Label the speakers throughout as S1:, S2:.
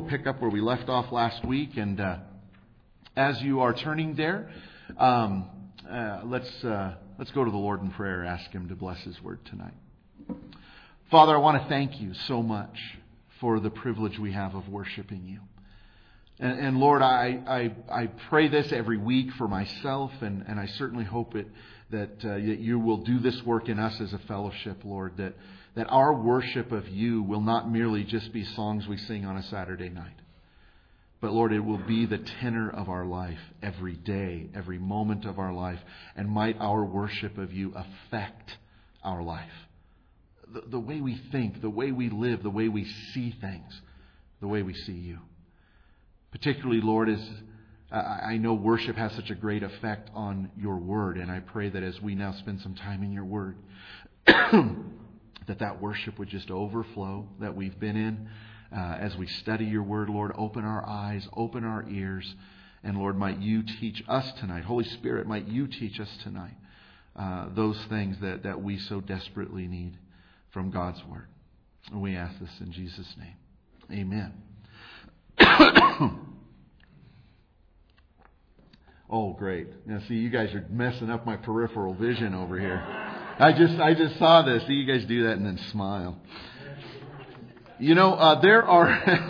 S1: pick up where we left off last week. And as you are turning there, let's go to the Lord in prayer. Ask Him to bless His Word tonight. Father, I want to thank You so much for the privilege we have of worshiping You. And Lord, I pray this every week for myself, and I certainly hope that You will do this work in us as a fellowship, Lord, that our worship of You will not merely just be songs we sing on a Saturday night. But Lord, it will be the tenor of our life every day, every moment of our life. And might our worship of You affect our life. The way we think, the way we live, the way we see things, the way we see You. Particularly, Lord, as I know worship has such a great effect on Your Word. And I pray that as we now spend some time in Your Word, that worship would just overflow that we've been in. As we study Your Word, Lord, open our eyes, open our ears. And Lord, might You teach us tonight. Holy Spirit, might You teach us tonight those things that we so desperately need from God's Word. And we ask this in Jesus' name. Amen. Oh, great. Now, see, you guys are messing up my peripheral vision over here. I just saw this. See, you guys do that and then smile. You know, there are,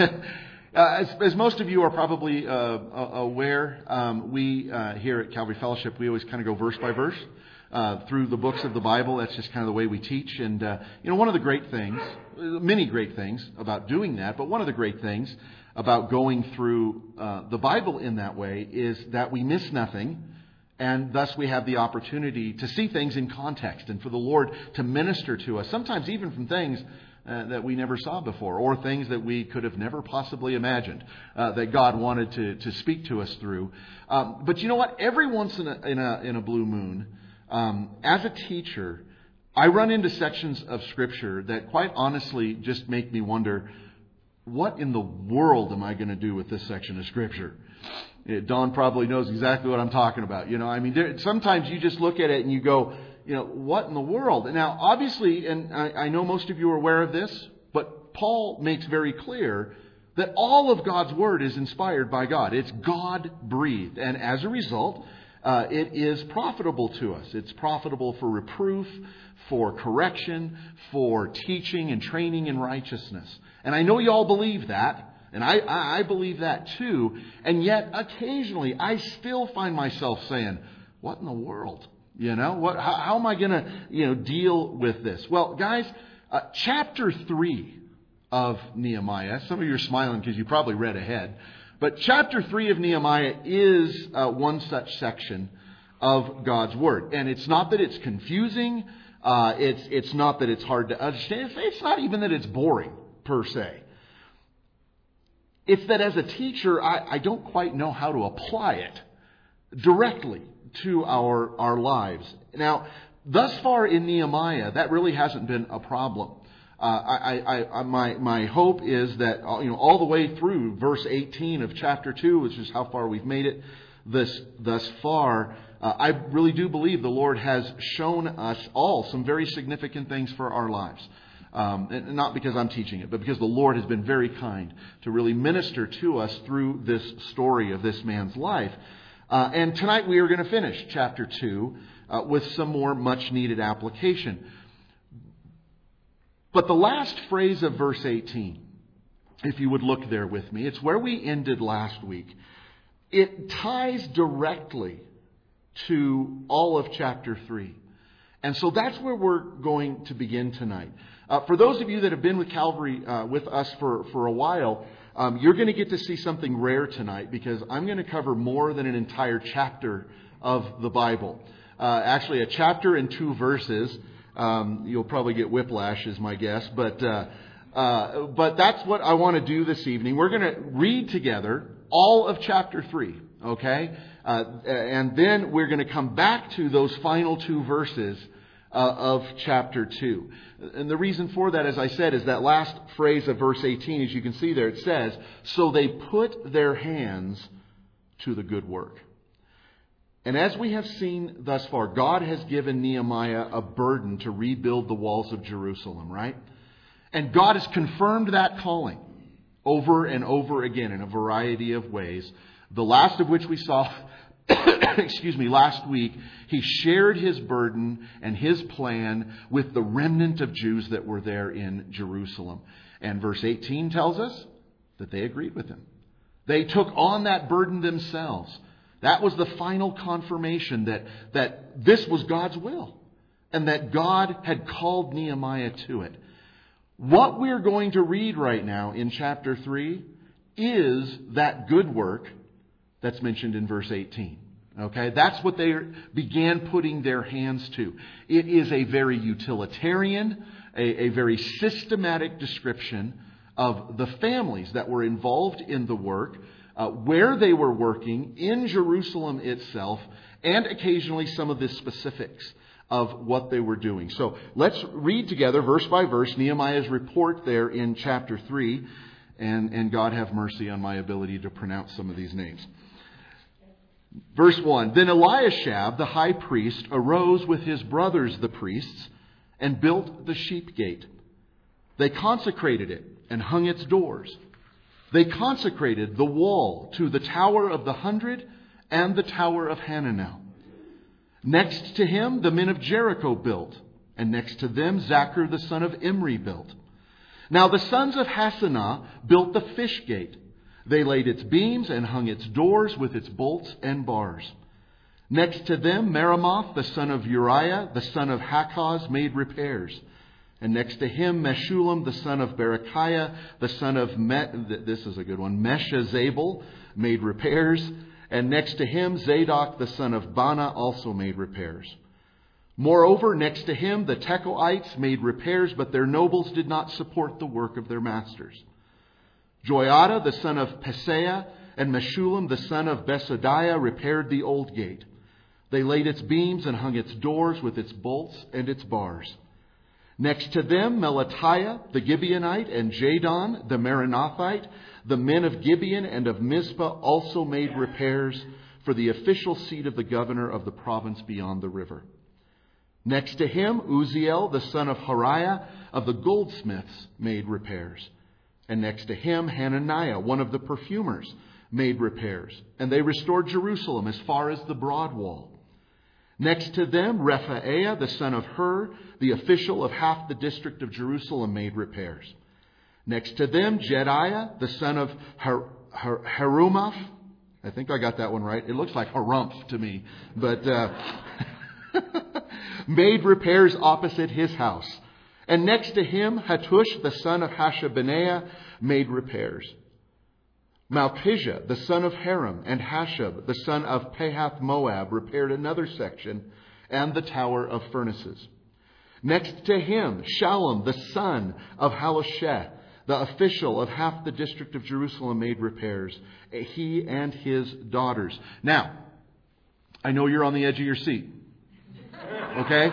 S1: as most of you are probably aware, we here at Calvary Fellowship, we always kind of go verse by verse through the books of the Bible. That's just kind of the way we teach. And, one of the great things, many great things about doing that, but one of the great things about going through the Bible in that way is that we miss nothing. And thus we have the opportunity to see things in context and for the Lord to minister to us, sometimes even from things that we never saw before, or things that we could have never possibly imagined that God wanted to speak to us through. But you know what? Every once in a blue moon, as a teacher, I run into sections of Scripture that quite honestly just make me wonder, what in the world am I going to do with this section of Scripture? Don probably knows exactly what I'm talking about. Sometimes you just look at it and you go, what in the world? Now, obviously, and I know most of you are aware of this, but Paul makes very clear that all of God's Word is inspired by God. It's God-breathed. And as a result, it is profitable to us. It's profitable for reproof, for correction, for teaching and training in righteousness. And I know you all believe that. And I believe that too. And yet, occasionally, I still find myself saying, what in the world? How am I going to, deal with this? Well, guys, chapter 3 of Nehemiah. Some of you are smiling because you probably read ahead. But chapter 3 of Nehemiah is one such section of God's Word. And it's not that it's confusing. It's not that it's hard to understand. It's not even that it's boring, per se. It's that as a teacher, I don't quite know how to apply it directly to our lives. Now, thus far in Nehemiah, that really hasn't been a problem. My hope is that all the way through verse 18 of chapter 2, which is how far we've made it thus far, I really do believe the Lord has shown us all some very significant things for our lives. And not because I'm teaching it, but because the Lord has been very kind to really minister to us through this story of this man's life. And tonight we are going to finish chapter 2 with some more much needed application. But the last phrase of verse 18, if you would look there with me, it's where we ended last week. It ties directly to all of chapter 3. And so that's where we're going to begin tonight. For those of you that have been with Calvary with us for a while, you're going to get to see something rare tonight because I'm going to cover more than an entire chapter of the Bible. Actually, a chapter and 2 verses. You'll probably get whiplash, is my guess. But that's what I want to do this evening. We're going to read together all of chapter 3, okay? And then we're going to come back to those final 2 verses of chapter 2. And the reason for that, as I said, is that last phrase of verse 18, as you can see there, it says, so they put their hands to the good work. And as we have seen thus far, God has given Nehemiah a burden to rebuild the walls of Jerusalem, right? And God has confirmed that calling over and over again in a variety of ways. The last of which we saw, last week. He shared his burden and his plan with the remnant of Jews that were there in Jerusalem. And verse 18 tells us that they agreed with him. They took on that burden themselves. That was the final confirmation that this was God's will and that God had called Nehemiah to it. What we're going to read right now in chapter 3 is that good work that's mentioned in verse 18. Okay, that's what they began putting their hands to. It is a very utilitarian, a very systematic description of the families that were involved in the work, where they were working in Jerusalem itself, and occasionally some of the specifics of what they were doing. So let's read together verse by verse Nehemiah's report there in chapter 3, and God have mercy on my ability to pronounce some of these names. Verse 1, Then Eliashab, the high priest, arose with his brothers the priests and built the sheep gate. They consecrated it and hung its doors. They consecrated the wall to the Tower of the 100 and the Tower of Hananel. Next to him, the men of Jericho built, and next to them, Zachar the son of Imri built. Now the sons of Hassanah built the fish gate. They laid its beams and hung its doors with its bolts and bars. Next to them, Meremoth, the son of Uriah, the son of Hakaz, made repairs. And next to him, Meshullam, the son of Berechiah, the son of Meshezabel, made repairs. And next to him, Zadok, the son of Bana, also made repairs. Moreover, next to him, the Tekoites made repairs, but their nobles did not support the work of their masters. Joiada, the son of Peseah, and Meshullam, the son of Besodiah, repaired the old gate. They laid its beams and hung its doors with its bolts and its bars. Next to them, Melatiah, the Gibeonite, and Jadon, the Meronothite, the men of Gibeon and of Mizpah, also made repairs for the official seat of the governor of the province beyond the river. Next to him, Uzziel, the son of Hariah, of the goldsmiths, made repairs. And next to him, Hananiah, one of the perfumers, made repairs. And they restored Jerusalem as far as the broad wall. Next to them, Rephaiah, the son of Hur, the official of half the district of Jerusalem, made repairs. Next to them, Jediah, the son of Harumaph. I think I got that one right. It looks like Harumph to me. But made repairs opposite his house. And next to him, Hattush, the son of Hashabneah, made repairs. Malchijah, the son of Haram, and Hashab, the son of Pahath Moab, repaired another section and the tower of furnaces. Next to him, Shallum, the son of Halasheh, the official of half the district of Jerusalem, made repairs. He and his daughters. Now, I know you're on the edge of your seat. Okay?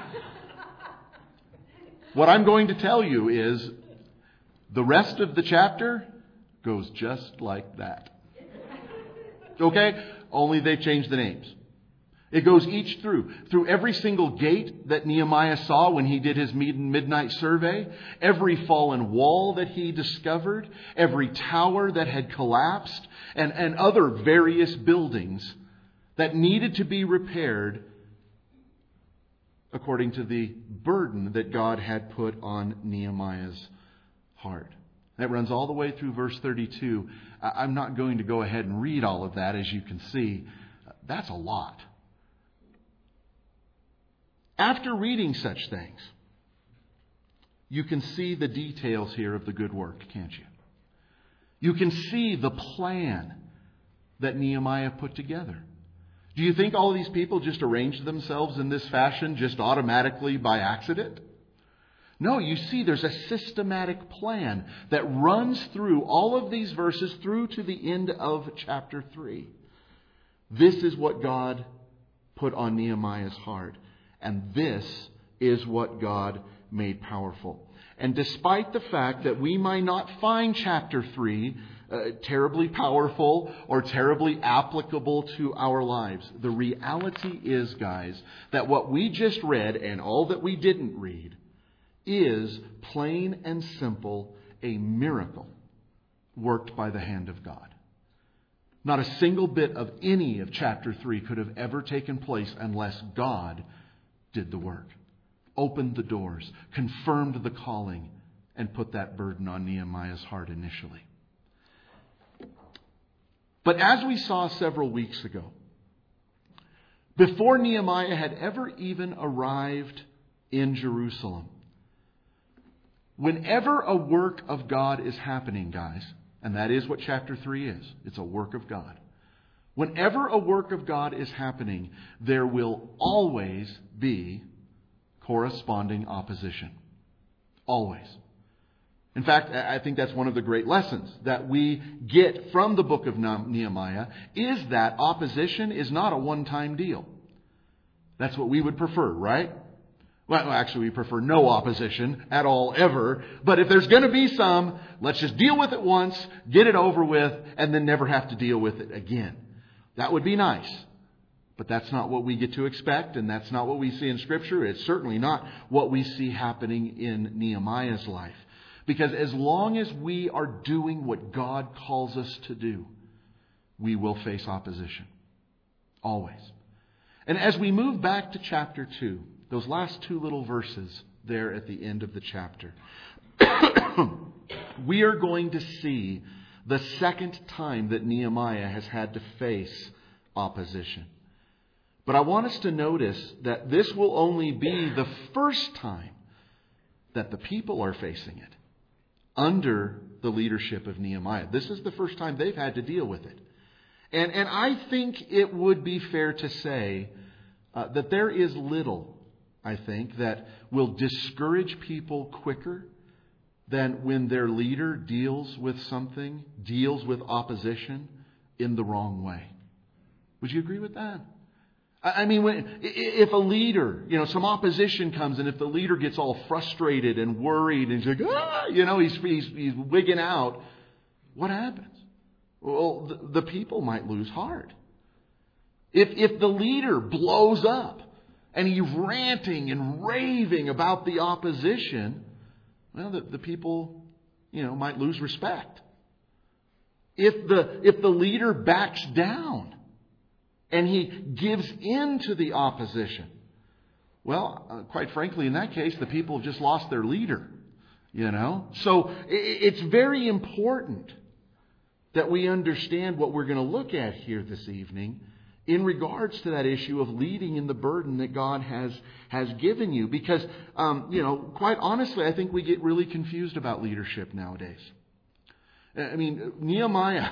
S1: What I'm going to tell you is the rest of the chapter goes just like that. Okay? Only they changed the names. It goes each through every single gate that Nehemiah saw when he did his midnight survey, every fallen wall that he discovered, every tower that had collapsed, and other various buildings that needed to be repaired according to the burden that God had put on Nehemiah's heart. That runs all the way through verse 32. I'm not going to go ahead and read all of that, as you can see. That's a lot. After reading such things, you can see the details here of the good work, can't you? You can see the plan that Nehemiah put together. Do you think all of these people just arranged themselves in this fashion just automatically by accident? No, you see there's a systematic plan that runs through all of these verses through to the end of chapter 3. This is what God put on Nehemiah's heart. And this is what God made powerful. And despite the fact that we might not find chapter 3 terribly powerful or terribly applicable to our lives, the reality is, guys, that what we just read and all that we didn't read is plain and simple a miracle worked by the hand of God. Not a single bit of any of chapter 3 could have ever taken place unless God did the work. Opened the doors, confirmed the calling, and put that burden on Nehemiah's heart initially. But as we saw several weeks ago, before Nehemiah had ever even arrived in Jerusalem, whenever a work of God is happening, guys, and that is what chapter 3 is, it's a work of God. Whenever a work of God is happening, there will always be corresponding opposition. Always. In fact, I think that's one of the great lessons that we get from the book of Nehemiah is that opposition is not a one-time deal. That's what we would prefer, right? Well, actually, we prefer no opposition at all, ever. But if there's going to be some, let's just deal with it once, get it over with, and then never have to deal with it again. That would be nice. But that's not what we get to expect, and that's not what we see in Scripture. It's certainly not what we see happening in Nehemiah's life. Because as long as we are doing what God calls us to do, we will face opposition. Always. And as we move back to chapter 2, those last 2 little verses there at the end of the chapter, we are going to see the second time that Nehemiah has had to face opposition. But I want us to notice that this will only be the first time that the people are facing it under the leadership of Nehemiah. This is the first time they've had to deal with it. And I think it would be fair to say that there is little, I think, that will discourage people quicker than when their leader deals with something, deals with opposition in the wrong way. Would you agree with that? I mean, if a leader, some opposition comes, and if the leader gets all frustrated and worried and he's like, he's wigging out, what happens? Well, the people might lose heart. If the leader blows up and he's ranting and raving about the opposition, well, the people, might lose respect. If the leader backs down and he gives in to the opposition, well, quite frankly, in that case, the people have just lost their leader, So it's very important that we understand what we're going to look at here this evening in regards to that issue of leading in the burden that God has given you. Because, quite honestly, I think we get really confused about leadership nowadays. I mean, Nehemiah,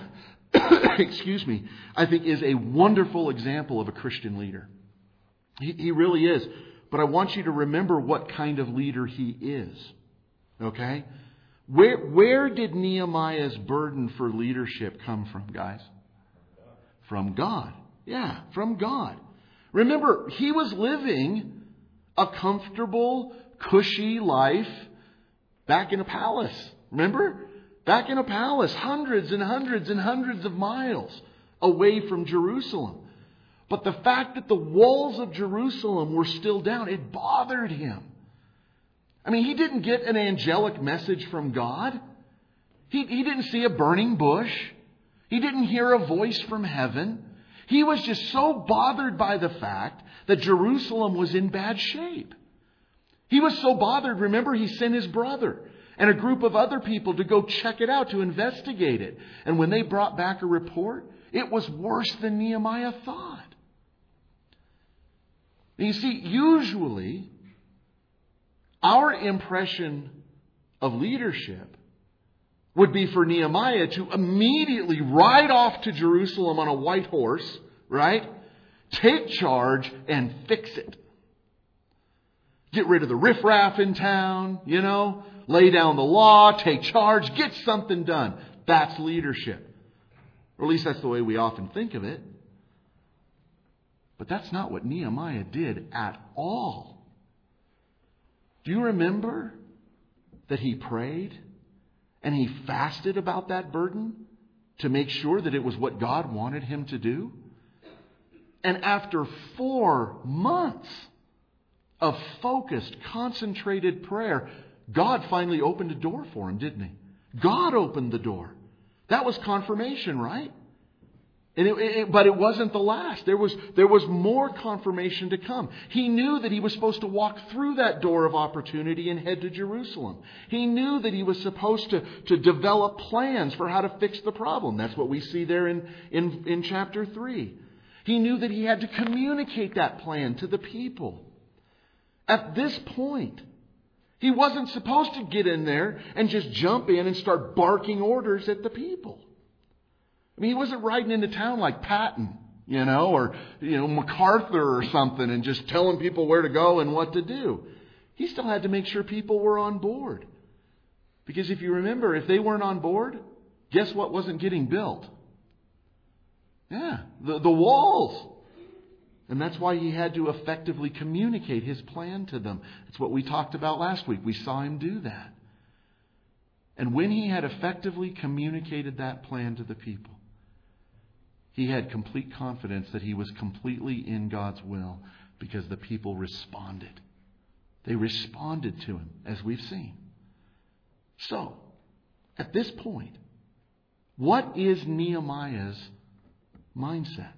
S1: I think is a wonderful example of a Christian leader. He really is. But I want you to remember what kind of leader he is. Okay? Where did Nehemiah's burden for leadership come from, guys? From God. Yeah, from God. Remember, he was living a comfortable, cushy life back in a palace. Remember? Back in a palace, hundreds and hundreds and hundreds of miles away from Jerusalem. But the fact that the walls of Jerusalem were still down, it bothered him. I mean, he didn't get an angelic message from God. He didn't see a burning bush. He didn't hear a voice from heaven. He was just so bothered by the fact that Jerusalem was in bad shape. He was so bothered, remember, he sent his brother and a group of other people to go check it out, to investigate it. And when they brought back a report, it was worse than Nehemiah thought. And you see, usually, our impression of leadership would be for Nehemiah to immediately ride off to Jerusalem on a white horse, right? Take charge and fix it. Get rid of the riffraff in town, lay down the law, take charge, get something done. That's leadership. Or at least that's the way we often think of it. But that's not what Nehemiah did at all. Do you remember that he prayed and he fasted about that burden to make sure that it was what God wanted him to do? And after 4 months of focused, concentrated prayer, God finally opened a door for him, didn't he? God opened the door That was confirmation, right? But it wasn't the last. There was more confirmation to come. He knew that he was supposed to walk through that door of opportunity and head to Jerusalem. He knew that he was supposed to develop plans for how to fix the problem. That's what we see there in chapter 3. He knew that he had to communicate that plan to the people. At this point, he wasn't supposed to get in there and just jump in and start barking orders at the people. I mean, he wasn't riding into town like Patton, or MacArthur or something and just telling people where to go and what to do. He still had to make sure people were on board. Because if you remember, if they weren't on board, guess what wasn't getting built? Yeah, the walls. And that's why he had to effectively communicate his plan to them. That's what we talked about last week. We saw him do that. And when he had effectively communicated that plan to the people, he had complete confidence that he was completely in God's will because the people responded. They responded to him, as we've seen. So, at this point, what is Nehemiah's mindset?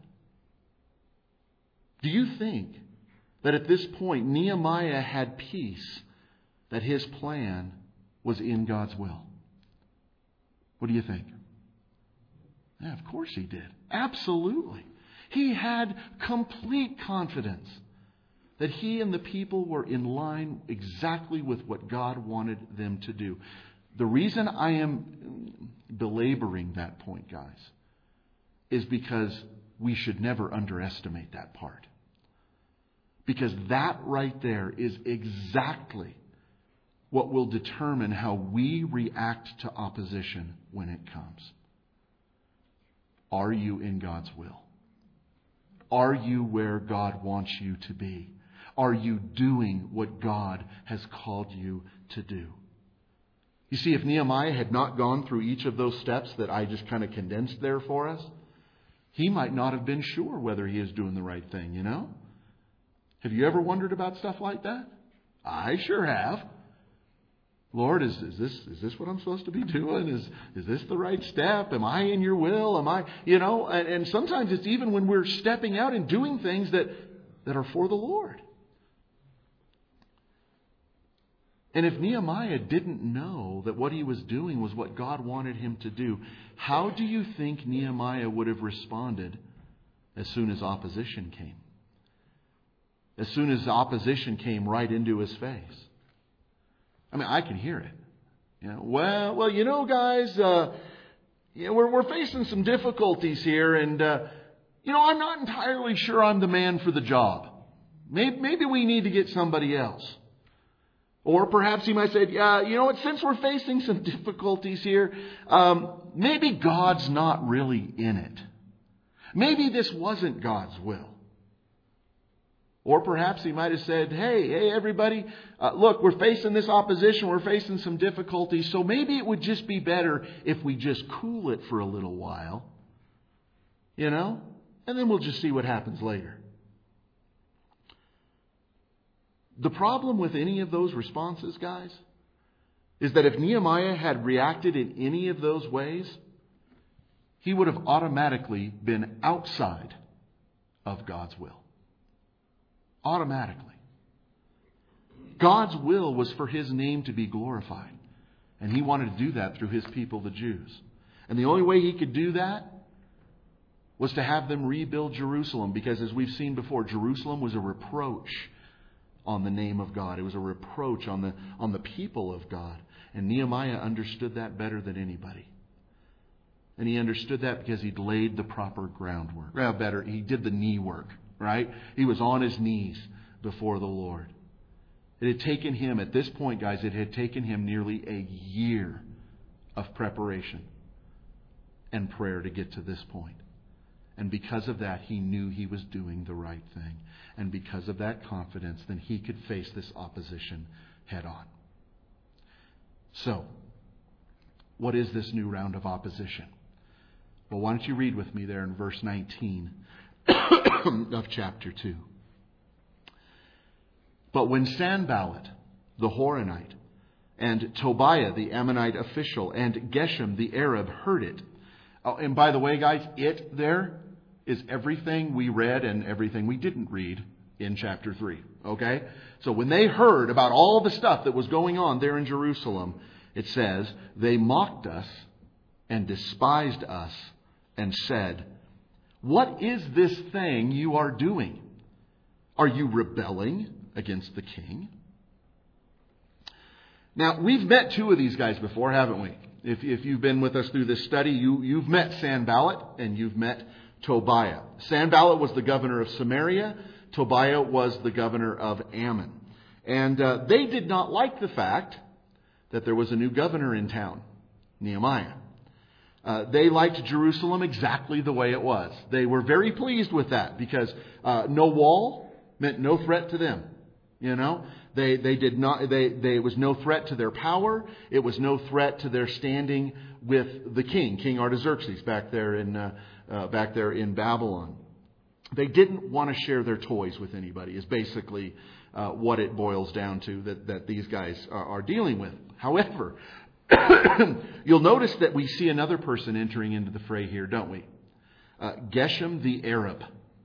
S1: Do you think that at this point Nehemiah had peace that his plan was in God's will? What do you think? Yeah, of course he did. Absolutely. He had complete confidence that he and the people were in line exactly with what God wanted them to do. The reason I am belaboring that point, guys, is because we should never underestimate that part. Because that right there is exactly what will determine how we react to opposition when it comes. Are you in God's will? Are you where God wants you to be? Are you doing what God has called you to do? You see, if Nehemiah had not gone through each of those steps that I just kind of condensed there for us, he might not have been sure whether he is doing the right thing, Have you ever wondered about stuff like that? I sure have. Lord, is this what I'm supposed to be doing? Is this the right step? Am I in your will? Am I, and sometimes it's even when we're stepping out and doing things that are for the Lord. And if Nehemiah didn't know that what he was doing was what God wanted him to do, how do you think Nehemiah would have responded as soon as opposition came? As soon as opposition came right into his face. I mean, I can hear it. Guys, we're facing some difficulties here, and I'm not entirely sure I'm the man for the job. Maybe we need to get somebody else. Or perhaps he might say, since we're facing some difficulties here, maybe God's not really in it. Maybe this wasn't God's will. Or perhaps he might have said, hey, everybody, look, we're facing this opposition. We're facing some difficulties. So maybe it would just be better if we just cool it for a little while. And then we'll just see what happens later. The problem with any of those responses, guys, is that if Nehemiah had reacted in any of those ways, he would have automatically been outside of God's will. Automatically. God's will was for His name to be glorified. And He wanted to do that through His people, the Jews. And the only way He could do that was to have them rebuild Jerusalem. Because as we've seen before, Jerusalem was a reproach on the name of God. It was a reproach on the people of God. And Nehemiah understood that better than anybody. And he understood that because he'd laid the proper groundwork. Well, better, he did the knee work, right? He was on his knees before the Lord. It had taken him, at this point, guys, it had taken him nearly a year of preparation and prayer to get to this point. And because of that, he knew he was doing the right thing. And because of that confidence, then he could face this opposition head on. So, what is this new round of opposition? Well, why don't you read with me there in verse 19 of chapter 2. But when Sanballat, the Horonite, and Tobiah, the Ammonite official, and Geshem, the Arab, heard it, Oh, and by the way, guys, it there is everything we read and everything we didn't read in chapter 3. Okay? So when they heard about all the stuff that was going on there in Jerusalem, it says, they mocked us and despised us and said, "What is this thing you are doing? Are you rebelling against the king?" Now, we've met two of these guys before, haven't we? If you've been with us through this study, you've met Sanballat and you've met Tobiah. Sanballat was the governor of Samaria. Tobiah was the governor of Ammon. And they did not like the fact that there was a new governor in town, Nehemiah. They liked Jerusalem exactly the way it was. They were very pleased with that because no wall meant no threat to them. You know, they did not. It was no threat to their power. It was no threat to their standing with the king, King Artaxerxes, back there in Babylon. They didn't want to share their toys with anybody. Is basically what it boils down to that these guys are dealing with. However, you'll notice that we see another person entering into the fray here, don't we? Geshem the Arab.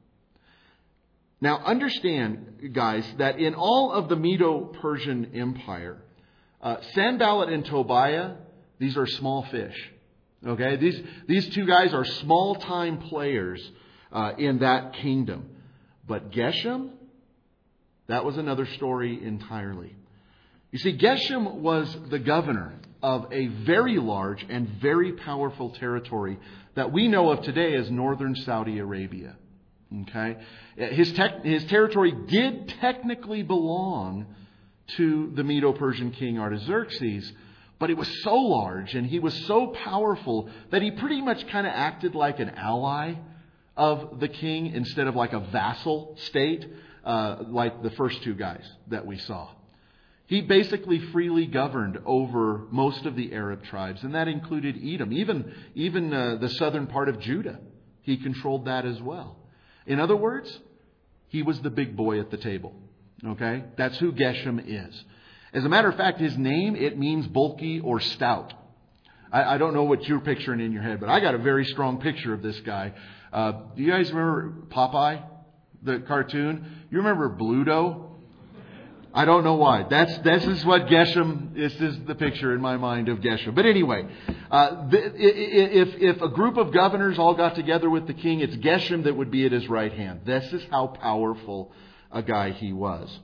S1: Now, understand, guys, that in all of the Medo-Persian Empire, Sanballat and Tobiah, these are small fish. Okay, these two guys are small-time players in that kingdom. But Geshem, that was another story entirely. You see, Geshem was the governor of a very large and very powerful territory that we know of today as northern Saudi Arabia. Okay, his territory did technically belong to the Medo-Persian king Artaxerxes, but it was so large and he was so powerful that he pretty much kind of acted like an ally of the king instead of like a vassal state, like the first two guys that we saw. He basically freely governed over most of the Arab tribes, and that included Edom, even the southern part of Judah. He controlled that as well. In other words, he was the big boy at the table. Okay? That's who Geshem is. As a matter of fact, his name, it means bulky or stout. I don't know what you're picturing in your head, but I got a very strong picture of this guy. Do you guys remember Popeye, the cartoon? You remember Bluto? I don't know why. This is what Geshem, this is the picture in my mind of Geshem. But anyway, if a group of governors all got together with the king, it's Geshem that would be at his right hand. This is how powerful a guy he was.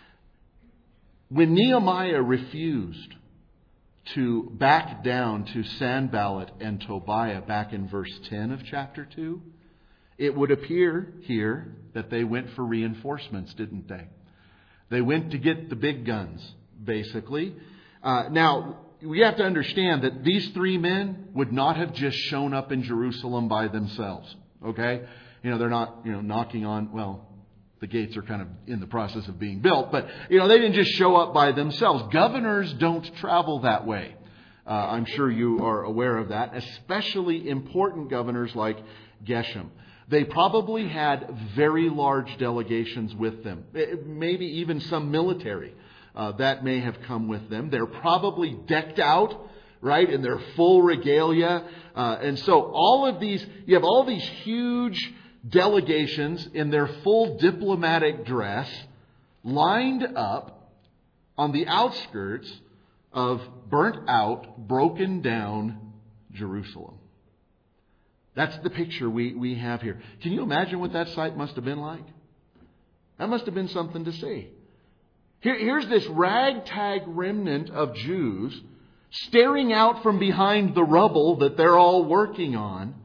S1: When Nehemiah refused to back down to Sanballat and Tobiah back in verse 10 of chapter 2, it would appear here that they went for reinforcements, didn't they? They went to get the big guns, basically. Now, we have to understand that these three men would not have just shown up in Jerusalem by themselves. Okay? They're not, knocking on, well, the gates are kind of in the process of being built, but, they didn't just show up by themselves. Governors don't travel that way. I'm sure you are aware of that, especially important governors like Geshem. They probably had very large delegations with them, maybe even some military that may have come with them. They're probably decked out, right, in their full regalia. And so you have all these huge delegations in their full diplomatic dress lined up on the outskirts of burnt out, broken down Jerusalem. That's the picture we have here. Can you imagine what that sight must have been like? That must have been something to see. Here's this ragtag remnant of Jews staring out from behind the rubble that they're all working on.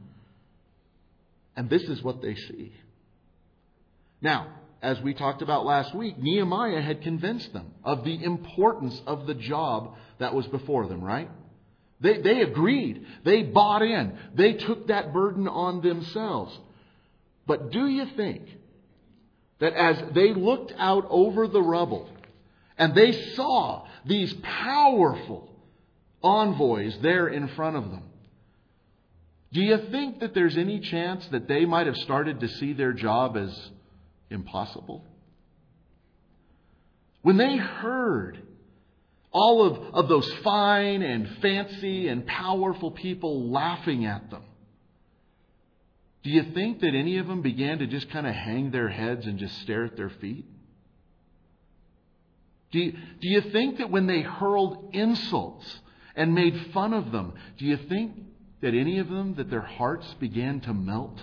S1: And this is what they see. Now, as we talked about last week, Nehemiah had convinced them of the importance of the job that was before them, right? They agreed. They bought in. They took that burden on themselves. But do you think that as they looked out over the rubble and they saw these powerful envoys there in front of them, do you think that there's any chance that they might have started to see their job as impossible? When they heard all of those fine and fancy and powerful people laughing at them, Do you think that any of them began to just kind of hang their heads and just stare at their feet? Do you think that when they hurled insults and made fun of them, do you think that any of them, that their hearts began to melt?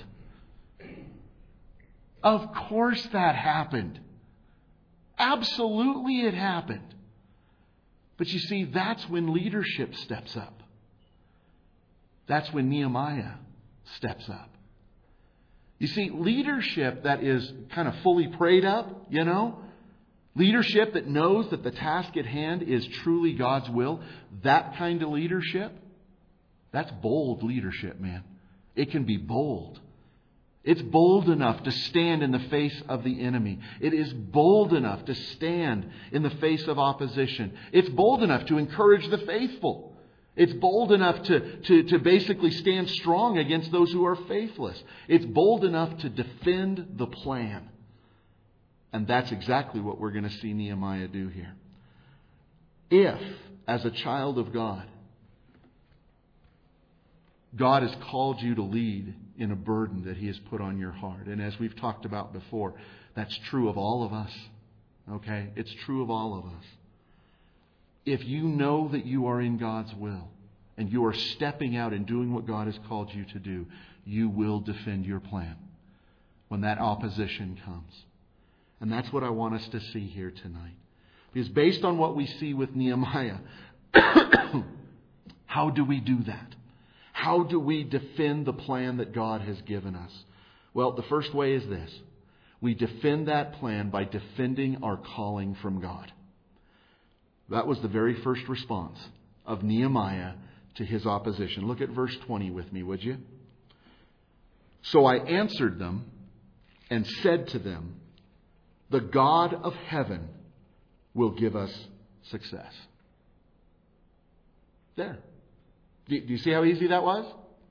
S1: Of course that happened. Absolutely it happened. But you see, that's when leadership steps up. That's when Nehemiah steps up. You see, leadership that is kind of fully prayed up, leadership that knows that the task at hand is truly God's will, that kind of leadership, that's bold leadership, man. It can be bold. It's bold enough to stand in the face of the enemy. It is bold enough to stand in the face of opposition. It's bold enough to encourage the faithful. It's bold enough to basically stand strong against those who are faithless. It's bold enough to defend the plan. And that's exactly what we're going to see Nehemiah do here. If, as a child of God, God has called you to lead in a burden that He has put on your heart. And as we've talked about before, that's true of all of us. Okay? It's true of all of us. If you know that you are in God's will and you are stepping out and doing what God has called you to do, you will defend your plan when that opposition comes. And that's what I want us to see here tonight. Because based on what we see with Nehemiah, how do we do that? How do we defend the plan that God has given us? Well, the first way is this. We defend that plan by defending our calling from God. That was the very first response of Nehemiah to his opposition. Look at verse 20 with me, would you? So I answered them and said to them, the God of heaven will give us success. There. Do you see how easy that was?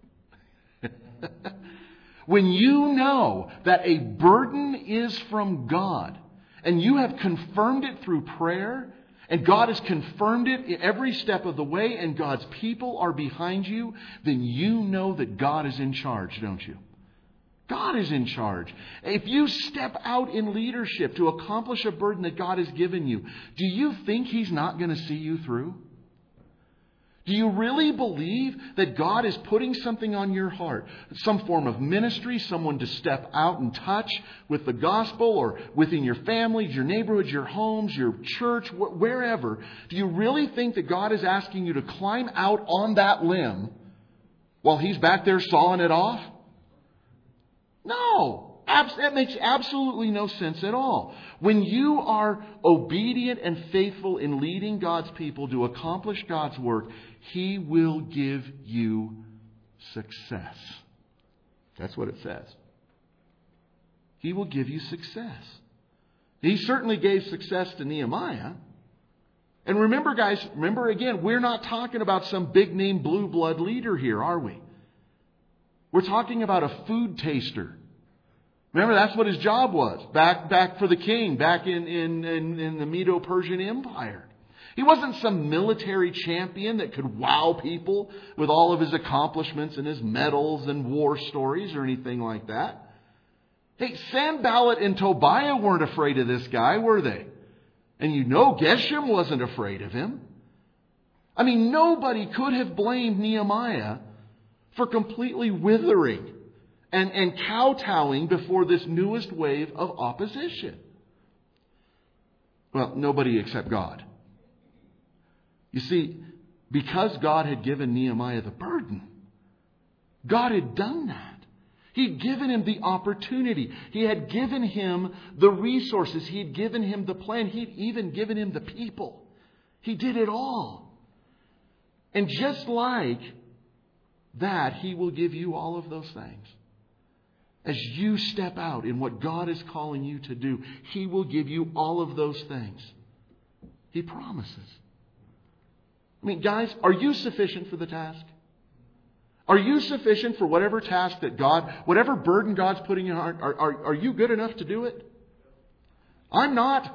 S1: When you know that a burden is from God, and you have confirmed it through prayer, and God has confirmed it every step of the way, and God's people are behind you, then you know that God is in charge, don't you? God is in charge. If you step out in leadership to accomplish a burden that God has given you, do you think He's not going to see you through? Do you really believe that God is putting something on your heart? Some form of ministry, someone to step out and touch with the gospel, or within your families, your neighborhoods, your homes, your church, wherever. Do you really think that God is asking you to climb out on that limb while He's back there sawing it off? No. That makes absolutely no sense at all. When you are obedient and faithful in leading God's people to accomplish God's work, He will give you success. That's what it says. He will give you success. He certainly gave success to Nehemiah. And remember, guys, again, we're not talking about some big name blue blood leader here, are we? We're talking about a food taster. Remember, that's what his job was. Back for the king, back in the Medo-Persian Empire. He wasn't some military champion that could wow people with all of his accomplishments and his medals and war stories or anything like that. Hey, Sanballat and Tobiah weren't afraid of this guy, were they? And Geshem wasn't afraid of him. I mean, nobody could have blamed Nehemiah for completely withering and kowtowing before this newest wave of opposition. Well, nobody except God. You see, because God had given Nehemiah the burden, God had done that. He'd given him the opportunity. He had given him the resources. He had given him the plan. He'd even given him the people. He did it all. And just like that, He will give you all of those things. As you step out in what God is calling you to do, He will give you all of those things. He promises. I mean, guys, are you sufficient for the task? Are you sufficient for whatever task that whatever burden God's putting in your heart? Are you good enough to do it? I'm not.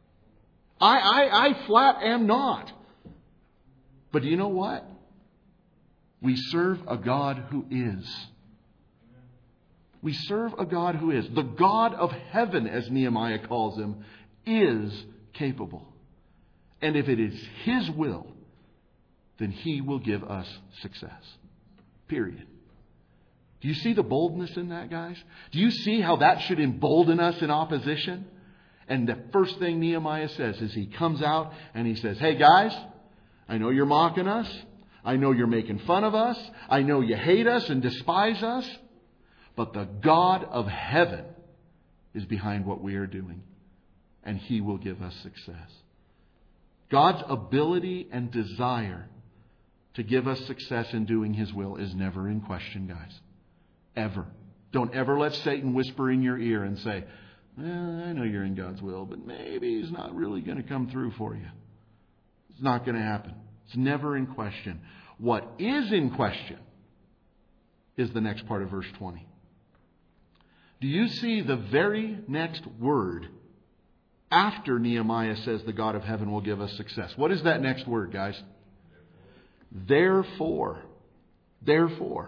S1: I flat am not. But do you know what? We serve a God who is. We serve a God who is. The God of heaven, as Nehemiah calls him, is capable. And if it is His will, then He will give us success. Period. Do you see the boldness in that, guys? Do you see how that should embolden us in opposition? And the first thing Nehemiah says is he comes out and he says, hey guys, I know you're mocking us. I know you're making fun of us. I know you hate us and despise us. But the God of heaven is behind what we are doing. And He will give us success. God's ability and desire to give us success in doing His will is never in question, guys. Ever. Don't ever let Satan whisper in your ear and say, well, I know you're in God's will, but maybe He's not really going to come through for you. It's not going to happen. It's never in question. What is in question is the next part of verse 20. Do you see the very next word after Nehemiah says the God of heaven will give us success? What is that next word, guys? Therefore. Therefore.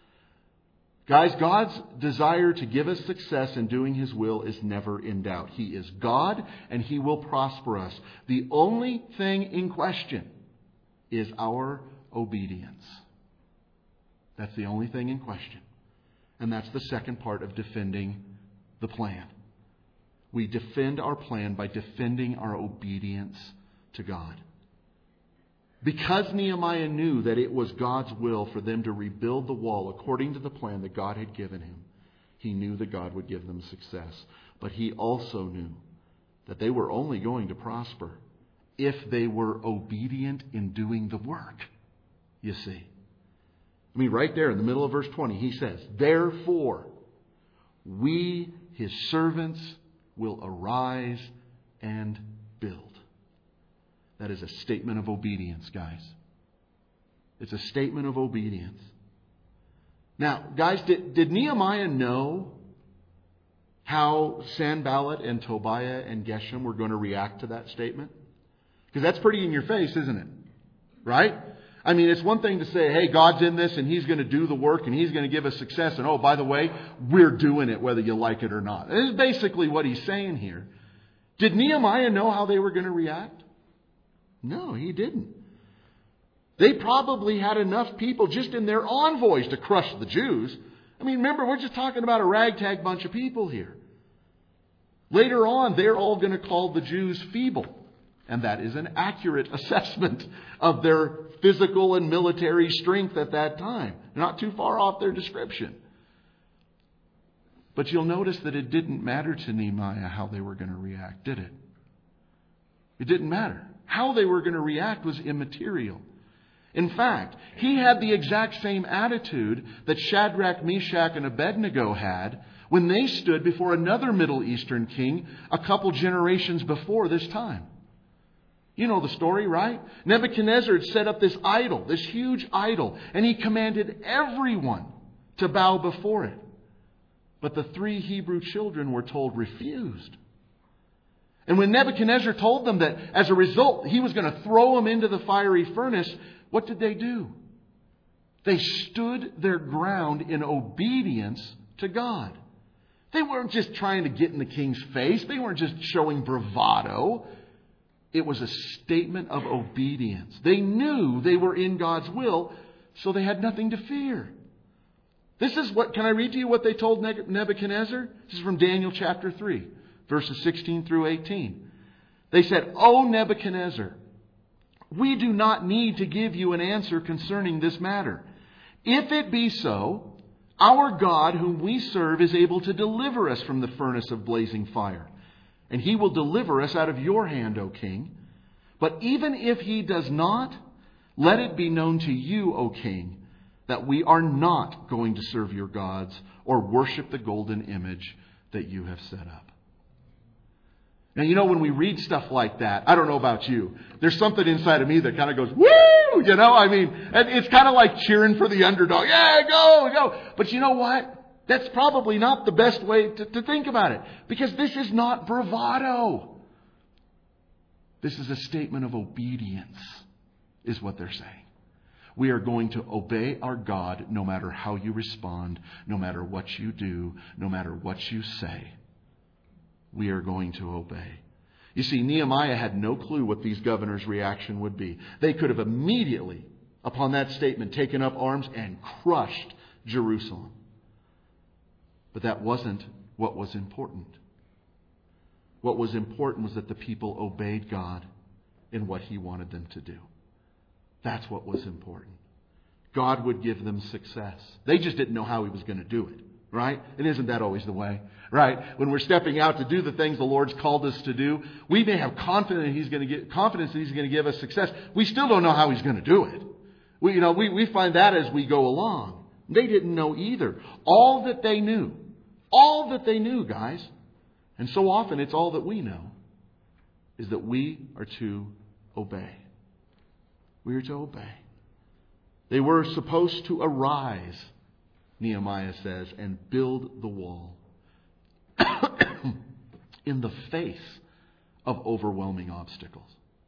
S1: Guys, God's desire to give us success in doing His will is never in doubt. He is God and He will prosper us. The only thing in question is our obedience. That's the only thing in question. And that's the second part of defending the plan. We defend our plan by defending our obedience to God. Because Nehemiah knew that it was God's will for them to rebuild the wall according to the plan that God had given him, he knew that God would give them success. But he also knew that they were only going to prosper if they were obedient in doing the work. You see. I mean, right there in the middle of verse 20, he says, therefore, we, His servants, will arise and build. That is a statement of obedience, guys. It's a statement of obedience. Now, guys, did Nehemiah know how Sanballat and Tobiah and Geshem were going to react to that statement? Because that's pretty in your face, isn't it? Right? I mean, it's one thing to say, hey, God's in this and He's going to do the work and He's going to give us success. And oh, by the way, we're doing it whether you like it or not. This is basically what he's saying here. Did Nehemiah know how they were going to react? No, he didn't. They probably had enough people just in their envoys to crush the Jews. I mean, remember, we're just talking about a ragtag bunch of people here. Later on, they're all going to call the Jews feeble. And that is an accurate assessment of their physical and military strength at that time. Not too far off their description. But you'll notice that it didn't matter to Nehemiah how they were going to react, did it? It didn't matter. How they were going to react was immaterial. In fact, he had the exact same attitude that Shadrach, Meshach, and Abednego had when they stood before another Middle Eastern king a couple generations before this time. You know the story, right? Nebuchadnezzar had set up this idol, this huge idol, and he commanded everyone to bow before it. But the 3 Hebrew children were told refused. And when Nebuchadnezzar told them that as a result he was going to throw them into the fiery furnace, what did they do? They stood their ground in obedience to God. They weren't just trying to get in the king's face. They weren't just showing bravado. It was a statement of obedience. They knew they were in God's will, so they had nothing to fear. This is what, can I read to you what they told Nebuchadnezzar? This is from Daniel chapter 3, verses 16 through 18. They said, "O Nebuchadnezzar, we do not need to give you an answer concerning this matter. If it be so, our God whom we serve is able to deliver us from the furnace of blazing fire. And He will deliver us out of your hand, O king. But even if He does not, let it be known to you, O king, that we are not going to serve your gods or worship the golden image that you have set up." Now, you know, when we read stuff like that, I don't know about you, there's something inside of me that kind of goes, woo! You know, I mean, it's kind of like cheering for the underdog. Yeah, go, go. But you know what? That's probably not the best way to think about it. Because this is not bravado. This is a statement of obedience, is what they're saying. We are going to obey our God no matter how you respond, no matter what you do, no matter what you say. We are going to obey. You see, Nehemiah had no clue what these governors' reaction would be. They could have immediately, upon that statement, taken up arms and crushed Jerusalem. But that wasn't what was important. What was important was that the people obeyed God in what He wanted them to do. That's what was important. God would give them success. They just didn't know how He was going to do it, right? And isn't that always the way, right? When we're stepping out to do the things the Lord's called us to do, we may have confidence that He's going to give us success. We still don't know how He's going to do it. We find that as we go along. They didn't know either. All that they knew, guys, and so often it's all that we know, is that we are to obey. We are to obey. They were supposed to arise, Nehemiah says, and build the wall in the face of overwhelming obstacles.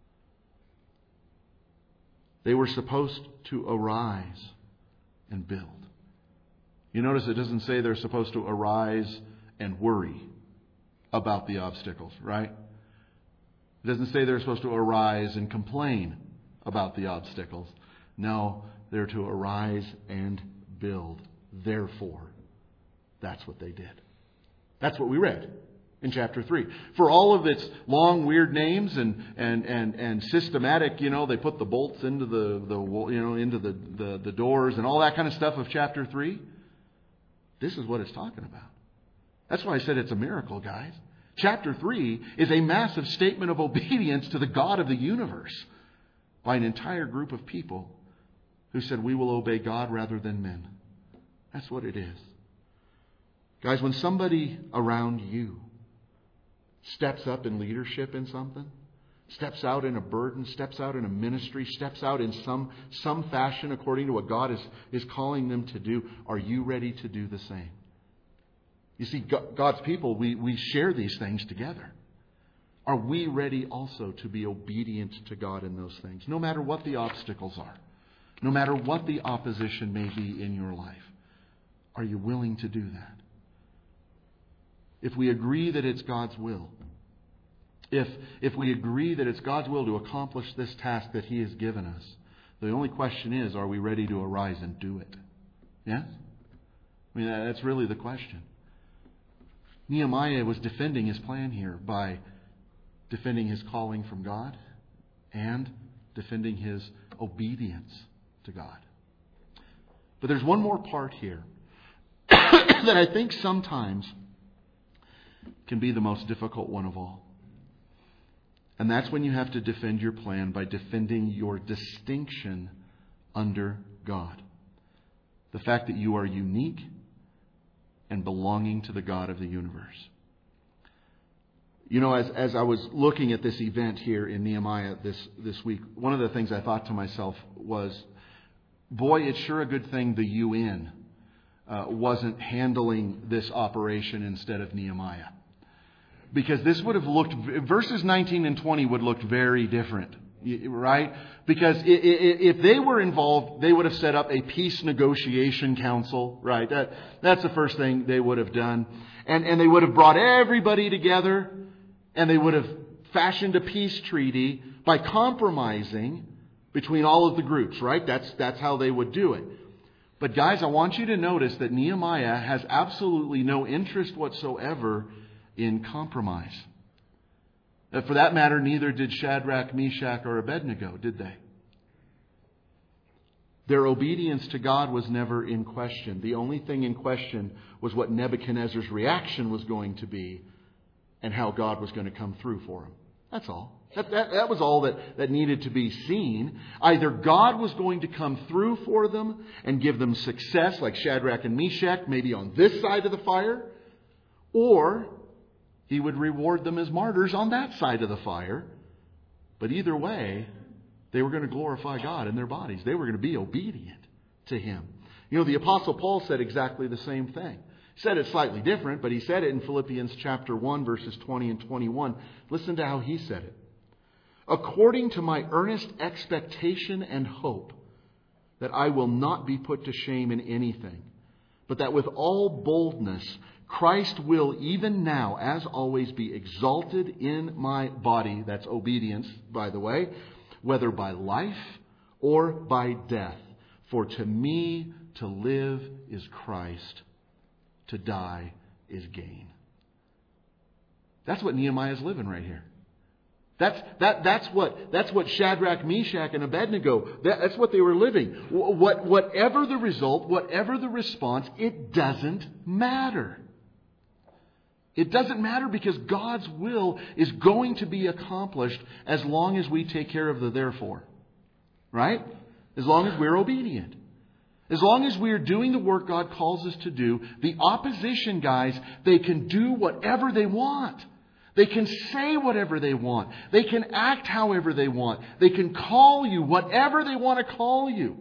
S1: They were supposed to arise and build. You notice it doesn't say they're supposed to arise and worry about the obstacles, right? It doesn't say they're supposed to arise and complain about the obstacles. No, they're to arise and build. Therefore, that's what they did. That's what we read in chapter 3. For all of its long, weird names and systematic, they put the bolts into the doors and all that kind of stuff of chapter 3. This is what it's talking about. That's why I said it's a miracle, guys. Chapter 3 is a massive statement of obedience to the God of the universe by an entire group of people who said, we will obey God rather than men. That's what it is. Guys, when somebody around you steps up in leadership in something, steps out in a burden, steps out in a ministry, steps out in some fashion according to what God is calling them to do, are you ready to do the same? You see, God's people, we share these things together. Are we ready also to be obedient to God in those things? No matter what the obstacles are. No matter what the opposition may be in your life. Are you willing to do that? If we agree that it's God's will. If we agree that it's God's will to accomplish this task that He has given us. The only question is, are we ready to arise and do it? Yes? I mean, that's really the question. Nehemiah was defending his plan here by defending his calling from God and defending his obedience to God. But there's one more part here that I think sometimes can be the most difficult one of all. And that's when you have to defend your plan by defending your distinction under God. The fact that you are unique and belonging to the God of the universe. As I was looking at this event here in Nehemiah this week, one of the things I thought to myself was, boy, it's sure a good thing the UN wasn't handling this operation instead of Nehemiah. Because this would have looked, verses 19 and 20 would look very different. Right? Because if they were involved, they would have set up a peace negotiation council. Right? That's the first thing they would have done. And they would have brought everybody together. And they would have fashioned a peace treaty by compromising between all of the groups. Right? That's how they would do it. But guys, I want you to notice that Nehemiah has absolutely no interest whatsoever in compromise. For that matter, neither did Shadrach, Meshach, or Abednego, did they? Their obedience to God was never in question. The only thing in question was what Nebuchadnezzar's reaction was going to be and how God was going to come through for him. That's all. That was all that needed to be seen. Either God was going to come through for them and give them success like Shadrach and Meshach, maybe on this side of the fire, or He would reward them as martyrs on that side of the fire. But either way, they were going to glorify God in their bodies. They were going to be obedient to Him. The Apostle Paul said exactly the same thing. He said it slightly different, but he said it in Philippians chapter 1, verses 20 and 21. Listen to how he said it. According to my earnest expectation and hope that I will not be put to shame in anything, but that with all boldness Christ will even now, as always, be exalted in my body. That's obedience, by the way, whether by life or by death. For to me to live is Christ, to die is gain. That's what Nehemiah is living right here. That's what Shadrach, Meshach, and Abednego, that's what they were living. Whatever the result, whatever the response, it doesn't matter. It doesn't matter because God's will is going to be accomplished as long as we take care of the therefore. Right? As long as we're obedient. As long as we're doing the work God calls us to do, the opposition guys, they can do whatever they want. They can say whatever they want. They can act however they want. They can call you whatever they want to call you.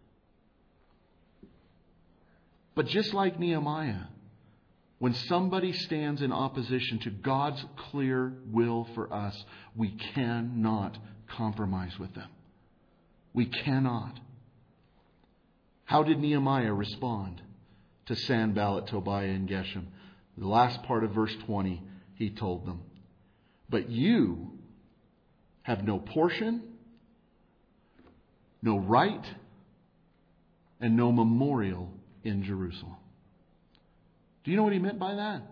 S1: But just like Nehemiah, when somebody stands in opposition to God's clear will for us, we cannot compromise with them. We cannot. How did Nehemiah respond to Sanballat, Tobiah, and Geshem? The last part of verse 20, he told them, "But you have no portion, no right, and no memorial in Jerusalem." Do you know what he meant by that?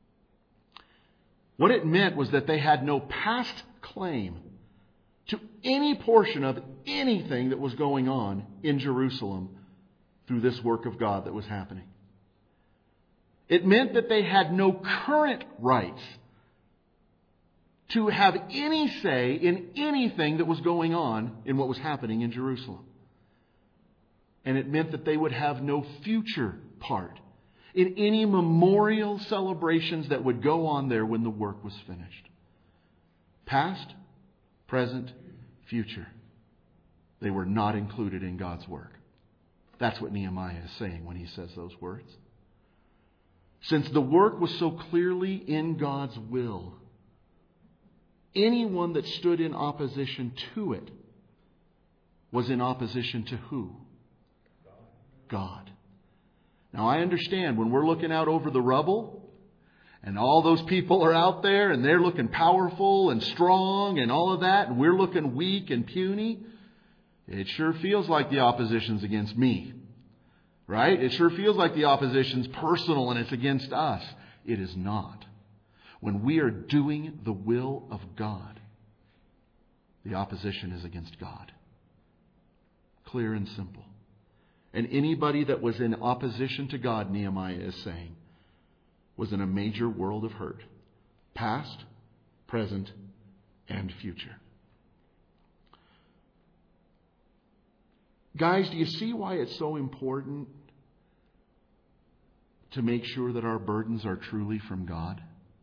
S1: What it meant was that they had no past claim to any portion of anything that was going on in Jerusalem through this work of God that was happening. It meant that they had no current rights to have any say in anything that was going on in what was happening in Jerusalem. And it meant that they would have no future part in any memorial celebrations that would go on there when the work was finished. Past, present, future. They were not included in God's work. That's what Nehemiah is saying when he says those words. Since the work was so clearly in God's will, anyone that stood in opposition to it was in opposition to who? God. Now I understand when we're looking out over the rubble and all those people are out there and they're looking powerful and strong and all of that, and we're looking weak and puny, it sure feels like the opposition's against me. Right? It sure feels like the opposition's personal and it's against us. It is not. When we are doing the will of God, the opposition is against God. Clear and simple. And anybody that was in opposition to God, Nehemiah is saying, was in a major world of hurt. Past, present, and future. Guys, do you see why it's so important to make sure that our burdens are truly from God?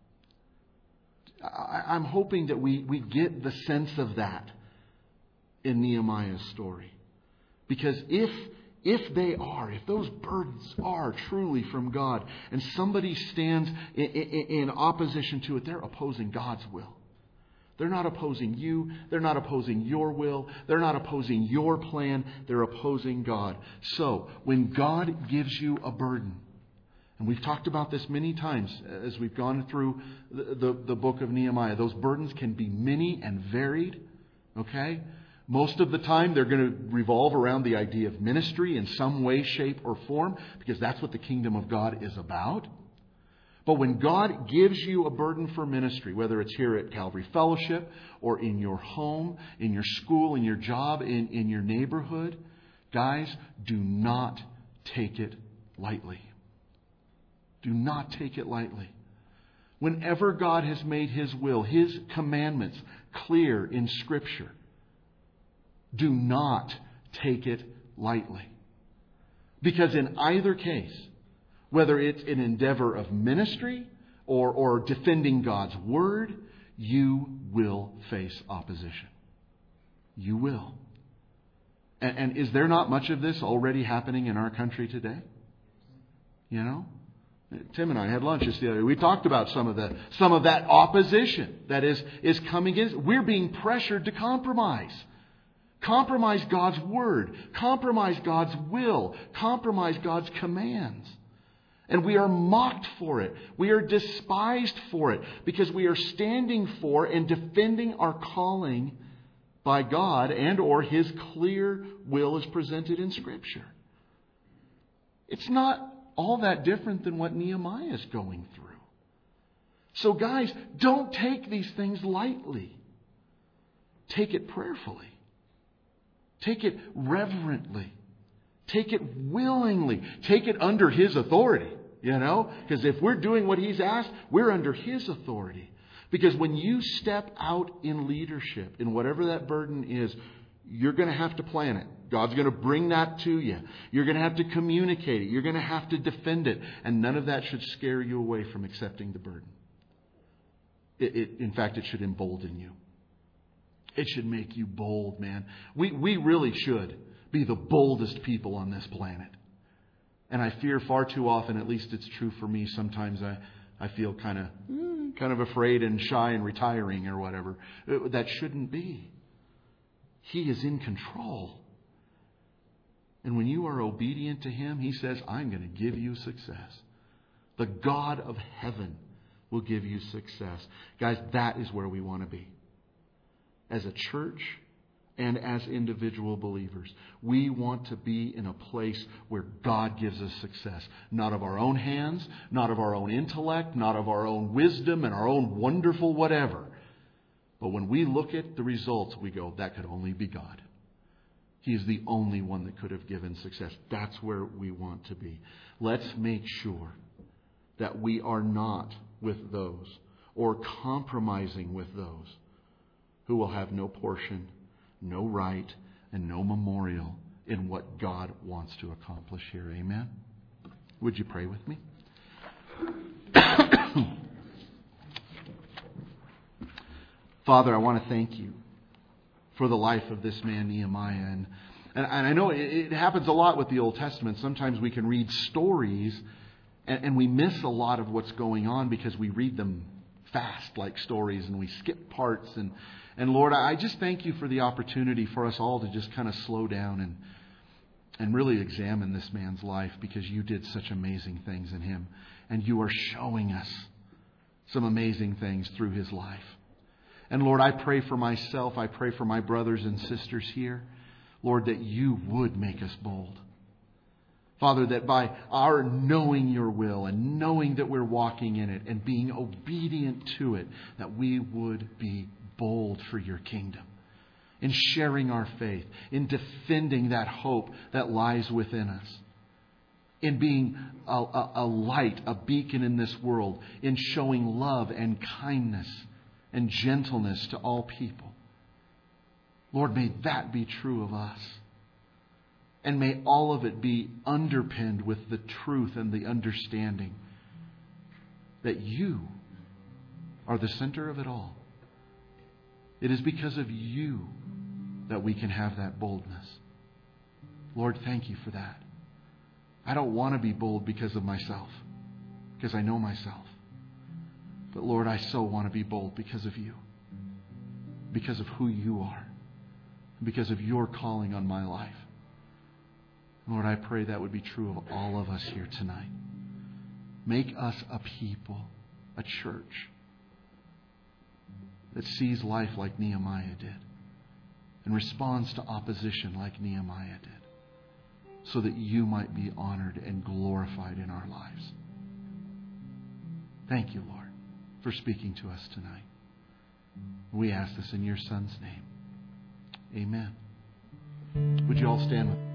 S1: I'm hoping that we get the sense of that in Nehemiah's story. Because if those burdens are truly from God, and somebody stands in opposition to it, they're opposing God's will. They're not opposing you. They're not opposing your will. They're not opposing your plan. They're opposing God. So, when God gives you a burden, and we've talked about this many times as we've gone through the book of Nehemiah, those burdens can be many and varied. Okay? Most of the time, they're going to revolve around the idea of ministry in some way, shape, or form, because that's what the kingdom of God is about. But when God gives you a burden for ministry, whether it's here at Calvary Fellowship or in your home, in your school, in your job, in your neighborhood, guys, do not take it lightly. Do not take it lightly. Whenever God has made His will, His commandments clear in Scripture, do not take it lightly. Because in either case, whether it's an endeavor of ministry or defending God's Word, you will face opposition. You will. And is there not much of this already happening in our country today? You know? Tim and I had lunch just the other day. We talked about some of that opposition that is coming in. We're being pressured to compromise. compromise God's word, compromise God's will, compromise God's commands. And we are mocked for it. We are despised for it because we are standing for and defending our calling by God and or His clear will as presented in Scripture. It's not all that different than what Nehemiah is going through. So guys, don't take these things lightly. Take it prayerfully. Take it reverently. Take it willingly. Take it under His authority. Because if we're doing what He's asked, we're under His authority. Because when you step out in leadership, in whatever that burden is, you're going to have to plan it. God's going to bring that to you. You're going to have to communicate it. You're going to have to defend it. And none of that should scare you away from accepting the burden. In fact, it should embolden you. It should make you bold, man. We really should be the boldest people on this planet. And I fear far too often, at least it's true for me, sometimes I feel kind of afraid and shy and retiring or whatever. That shouldn't be. He is in control. And when you are obedient to Him, He says, I'm going to give you success. The God of heaven will give you success. Guys, that is where we want to be. As a church and as individual believers, we want to be in a place where God gives us success. Not of our own hands, not of our own intellect, not of our own wisdom and our own wonderful whatever. But when we look at the results, we go, that could only be God. He is the only one that could have given success. That's where we want to be. Let's make sure that we are not with those or compromising with those who will have no portion, no right, and no memorial in what God wants to accomplish here. Amen? Would you pray with me? Father, I want to thank You for the life of this man Nehemiah. And I know it happens a lot with the Old Testament. Sometimes we can read stories and we miss a lot of what's going on because we read them fast like stories and we skip parts. And Lord, I just thank You for the opportunity for us all to just kind of slow down and really examine this man's life, because You did such amazing things in him. And You are showing us some amazing things through his life. And Lord, I pray for myself. I pray for my brothers and sisters here. Lord, that You would make us bold. Father, that by our knowing Your will and knowing that we're walking in it and being obedient to it, that we would be bold for Your kingdom, in sharing our faith, in defending that hope that lies within us, in being a light, a beacon in this world, in showing love and kindness and gentleness to all people. Lord, may that be true of us. And may all of it be underpinned with the truth and the understanding that You are the center of it all. It is because of You that we can have that boldness. Lord, thank You for that. I don't want to be bold because of myself, because I know myself. But Lord, I so want to be bold because of You, because of who You are, because of Your calling on my life. Lord, I pray that would be true of all of us here tonight. Make us a people, a church, that sees life like Nehemiah did and responds to opposition like Nehemiah did, so that You might be honored and glorified in our lives. Thank You, Lord, for speaking to us tonight. We ask this in Your Son's name. Amen. Would you all stand with me?